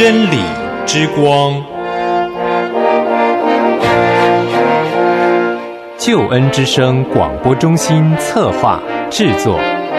真理之光， 救恩之声广播中心策划制作。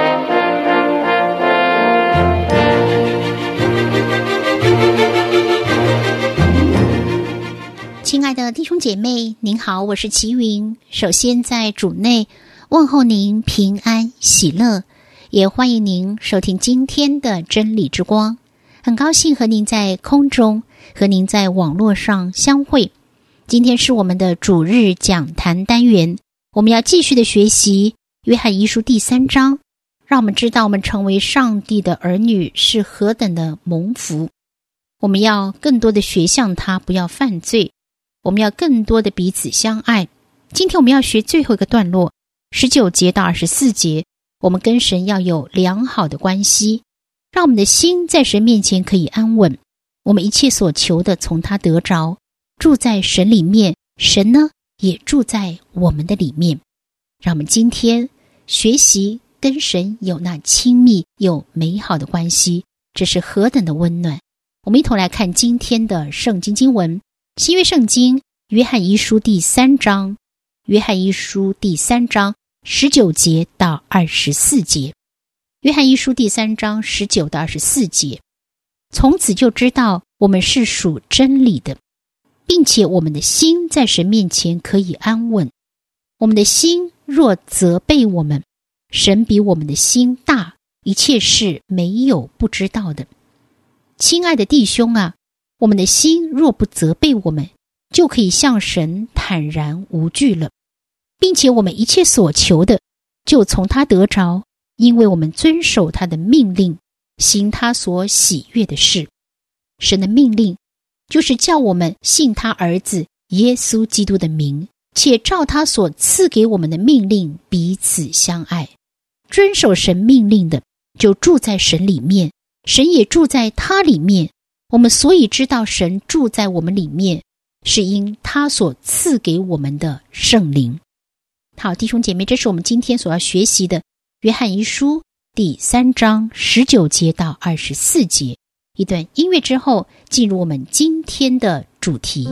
亲爱的弟兄姐妹，您好，我是齐云。首先在主内问候您平安喜乐，也欢迎您收听今天的真理之光。很高兴和您在空中，和您在网络上相会。今天是我们的主日讲坛单元，我们要继续的学习约翰一书第3章，让我们知道我们成为上帝的儿女是何等的蒙福。我们要更多的学像他，不要犯罪，我们要更多的彼此相爱。今天我们要学最后一个段落19节到24节，我们跟神要有良好的关系，让我们的心在神面前可以安稳，我们一切所求的从他得着，住在神里面，神呢也住在我们的里面。让我们今天学习跟神有那亲密又美好的关系，这是何等的温暖。我们一同来看今天的圣经经文，新约圣经约翰一书第3章，约翰一书第3章19节到24节。约翰一书第3章19到24节，从此就知道我们是属真理的，并且我们的心在神面前可以安稳。我们的心若责备我们，神比我们的心大，一切事没有不知道的。亲爱的弟兄啊，我们的心若不责备我们，就可以向神坦然无惧了，并且我们一切所求的就从他得着，因为我们遵守他的命令，行他所喜悦的事。神的命令就是叫我们信他儿子耶稣基督的名，且照他所赐给我们的命令彼此相爱。遵守神命令的就住在神里面，神也住在他里面。我们所以知道神住在我们里面，是因他所赐给我们的圣灵。好，弟兄姐妹，这是我们今天所要学习的约翰一书第3章19节到24节。一段音乐之后，进入我们今天的主题。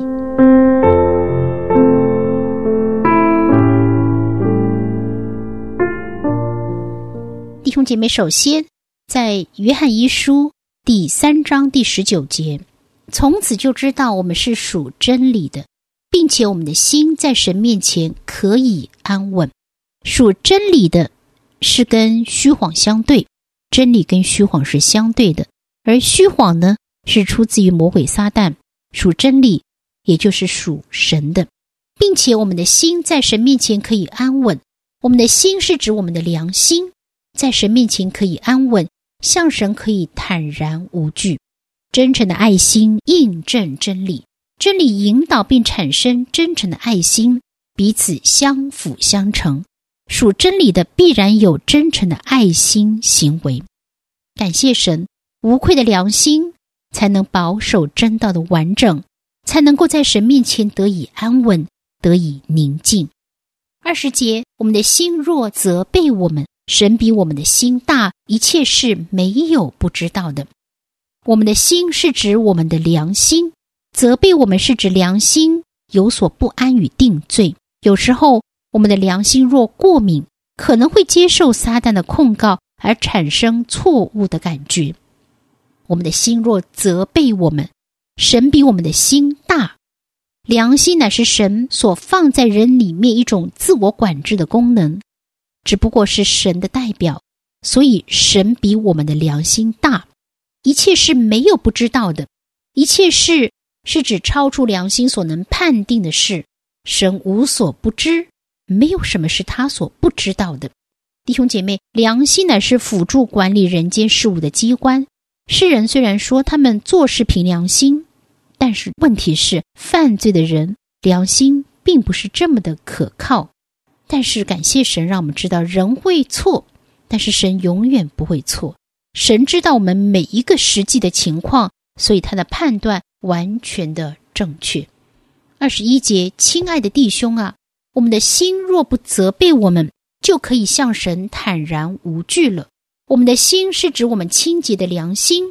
弟兄姐妹，首先在约翰一书第3章第19节，从此就知道我们是属真理的，并且我们的心在神面前可以安稳。属真理的是跟虚谎相对，真理跟虚谎是相对的，而虚谎呢是出自于魔鬼撒旦，属真理也就是属神的，并且我们的心在神面前可以安稳。我们的心是指我们的良心，在神面前可以安稳，向神可以坦然无惧。真诚的爱心印证真理，真理引导并产生真诚的爱心，彼此相辅相成。属真理的必然有真诚的爱心行为。感谢神，无愧的良心才能保守真道的完整，才能够在神面前得以安稳，得以宁静。20节，我们的心若责备我们，神比我们的心大，一切事没有不知道的。我们的心是指我们的良心，责备我们是指良心有所不安与定罪。有时候我们的良心若过敏，可能会接受撒旦的控告而产生错误的感觉。我们的心若责备我们，神比我们的心大。良心乃是神所放在人里面一种自我管制的功能，只不过是神的代表，所以神比我们的良心大。一切是没有不知道的，一切事是指超出良心所能判定的事，神无所不知，没有什么是他所不知道的。弟兄姐妹，良心乃是辅助管理人间事物的机关。世人虽然说他们做事凭良心，但是问题是犯罪的人良心并不是这么的可靠。但是感谢神，让我们知道人会错，但是神永远不会错。神知道我们每一个实际的情况，所以他的判断完全的正确。21节，亲爱的弟兄啊，我们的心若不责备我们，就可以向神坦然无惧了。我们的心是指我们清洁的良心，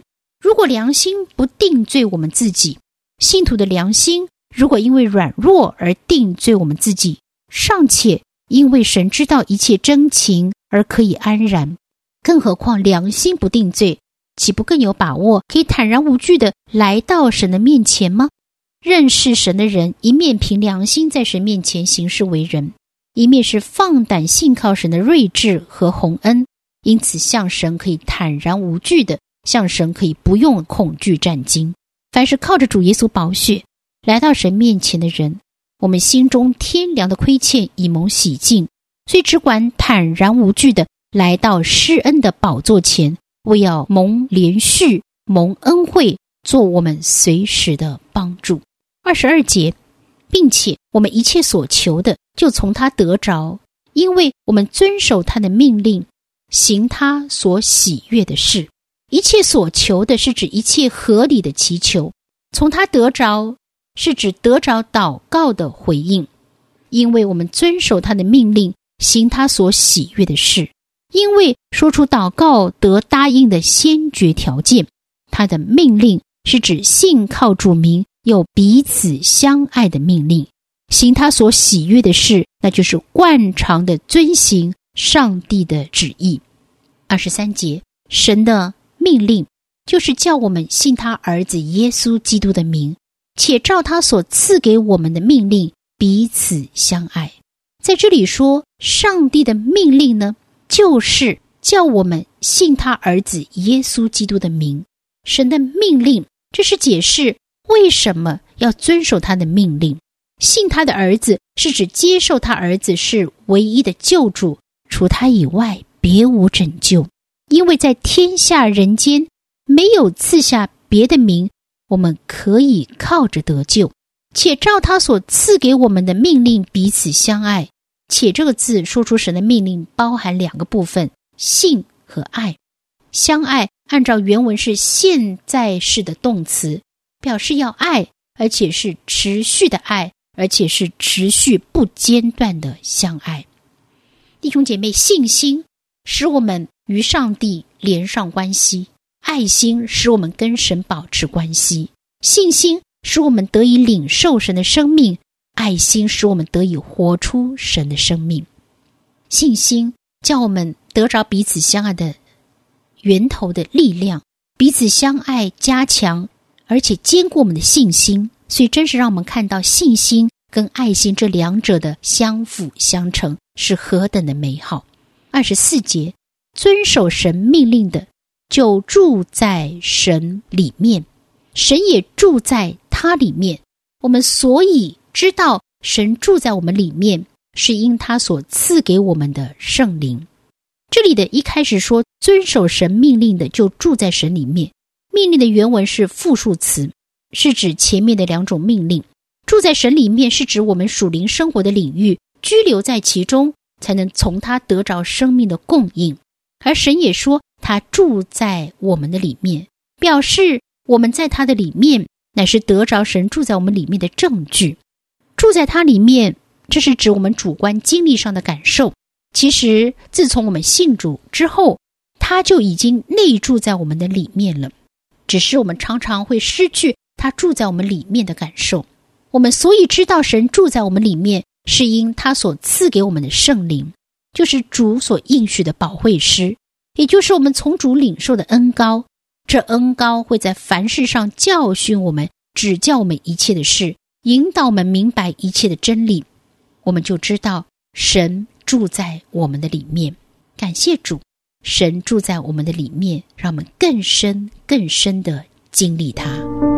如果良心不定罪我们自己，信徒的良心如果因为软弱而定罪我们自己，尚且因为神知道一切真情而可以安然，更何况良心不定罪，岂不更有把握可以坦然无惧地来到神的面前吗？认识神的人，一面凭良心在神面前行事为人，一面是放胆信靠神的睿智和宏恩，因此向神可以坦然无惧的，向神可以不用恐惧战惊。凡是靠着主耶稣宝血来到神面前的人，我们心中天良的亏欠已蒙洗净，所以只管坦然无惧的来到施恩的宝座前，为要蒙连续蒙恩惠，做我们随时的帮助。22节，并且我们一切所求的就从他得着，因为我们遵守他的命令，行他所喜悦的事。一切所求的是指一切合理的祈求，从他得着是指得着祷告的回应，因为我们遵守他的命令，行他所喜悦的事。因为说出祷告得答应的先决条件，他的命令是指信靠主名又彼此相爱的命令，行他所喜悦的事，那就是惯常的遵行上帝的旨意。23节，神的命令就是叫我们信他儿子耶稣基督的名，且照他所赐给我们的命令彼此相爱。在这里说上帝的命令呢，就是叫我们信他儿子耶稣基督的名。神的命令，这是解释为什么要遵守他的命令。信他的儿子是指接受他儿子是唯一的救主，除他以外别无拯救。因为在天下人间没有赐下别的名，我们可以靠着得救，且照他所赐给我们的命令彼此相爱。且这个字说出神的命令包含两个部分，信和爱。相爱按照原文是现在式的动词，表示要爱，而且是持续的爱，而且是持续不间断的相爱。弟兄姐妹，信心使我们与上帝连上关系，爱心使我们跟神保持关系，信心使我们得以领受神的生命，爱心使我们得以活出神的生命。信心叫我们得着彼此相爱的源头的力量，彼此相爱加强而且坚固我们的信心，所以真是让我们看到信心跟爱心这两者的相辅相成是何等的美好。24节，遵守神命令的就住在神里面，神也住在他里面。我们所以知道神住在我们里面，是因他所赐给我们的圣灵。这里的一开始说遵守神命令的就住在神里面，命令的原文是复数词，是指前面的两种命令。住在神里面是指我们属灵生活的领域，居留在其中，才能从他得着生命的供应。而神也说他住在我们的里面，表示我们在他的里面乃是得着神住在我们里面的证据。住在他里面，这是指我们主观经历上的感受。其实自从我们信主之后，他就已经内住在我们的里面了，只是我们常常会失去他住在我们里面的感受。我们所以知道神住在我们里面，是因他所赐给我们的圣灵，就是主所应许的保惠师，也就是我们从主领受的恩膏。这恩膏会在凡事上教训我们，指教我们一切的事，引导我们明白一切的真理。我们就知道神住在我们的里面。感谢主，神住在我们的里面，让我们更深更深的经历他。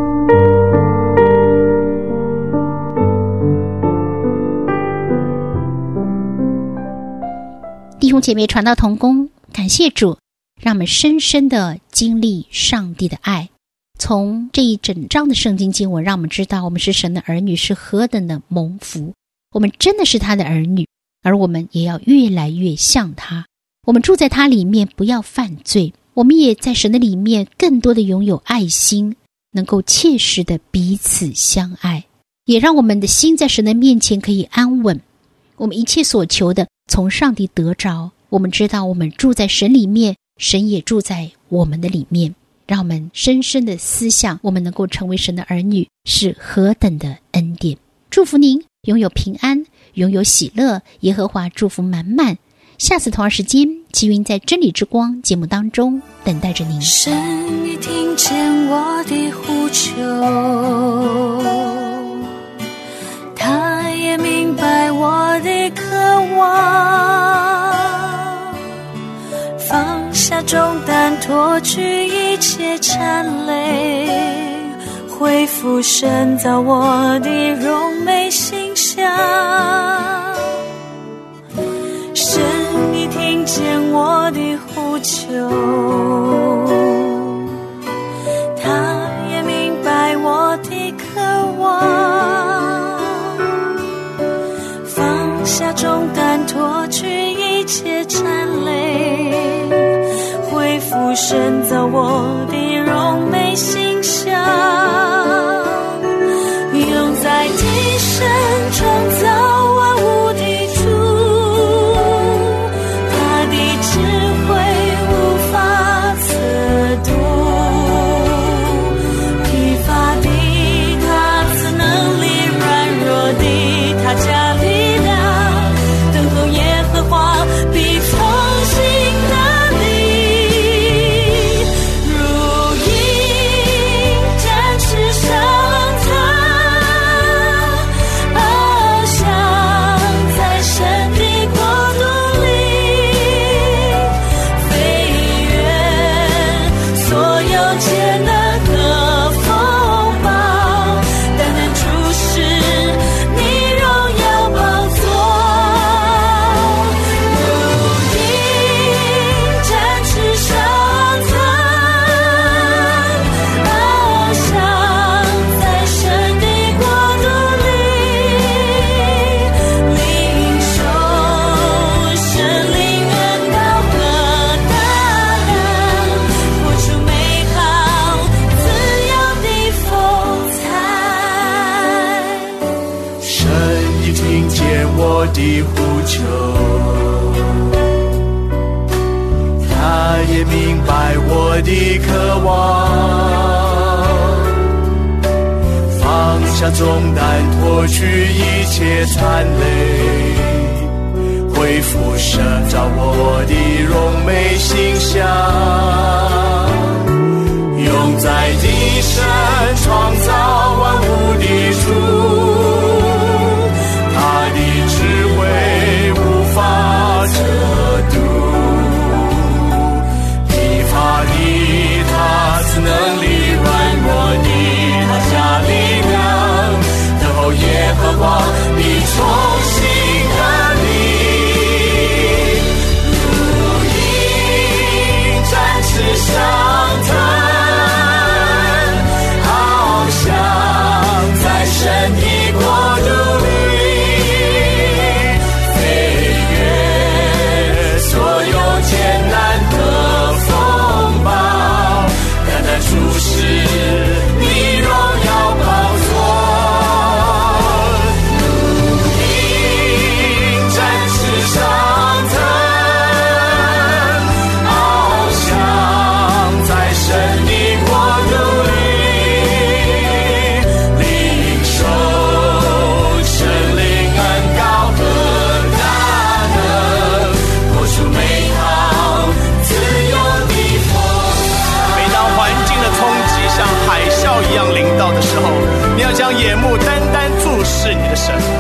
弟兄姐妹，传道同工，感谢主，让我们深深的经历上帝的爱。从这一整章的圣经经文，让我们知道我们是神的儿女是何等的蒙福。我们真的是他的儿女，而我们也要越来越像他。我们住在他里面，不要犯罪。我们也在神的里面更多的拥有爱心，能够切实的彼此相爱，也让我们的心在神的面前可以安稳。我们一切所求的从上帝得着。我们知道我们住在神里面，神也住在我们的里面。 让我们深深的思想，我们能够成为神的儿女是何等的恩典。祝福您拥有平安，拥有喜乐，耶和华祝福满满。下次同样时间，齐云在真理之光节目当中等待着您。 神已听见我的呼求，他也明白我的渴望，放下重担，脱去一切缠累，恢复神造我的荣美形象。神已听见我的呼求，他也明白我的渴望，放下重担，脱去一切缠累，恢复神造我的荣美形象。用在地上创造万物的主，他的智慧无法测度，疲乏的他赐能力，软弱的他加力量，等候耶和华必重新得力，如鹰展翅上腾，翱翔在神的国度里，飞越所有艰难和风暴，单单注视你荣耀宝座，如鹰展翅上腾，翱翔在神的国度里，领受神灵恩膏和大能，活出美好自由的风采。 神已听见我的呼求，他也明白我的渴望，放下重担，脱去一切残累，恢复神造我的荣美形象。用在地上创造万物的主，他的智慧无法测度，疲乏的他赐能力，软弱的他加力量，等候耶和华必重新得力，如鹰展翅上腾，翱翔在神的国度里，飞越所有艰难和风暴，单单注视你荣耀宝座，如鹰展翅上腾，翱翔在神的国度里，领受神灵恩膏和大能，活出美好自由的风采。 每当环境的冲击像海啸一样临到的时候，你要将眼目单单注视你的神，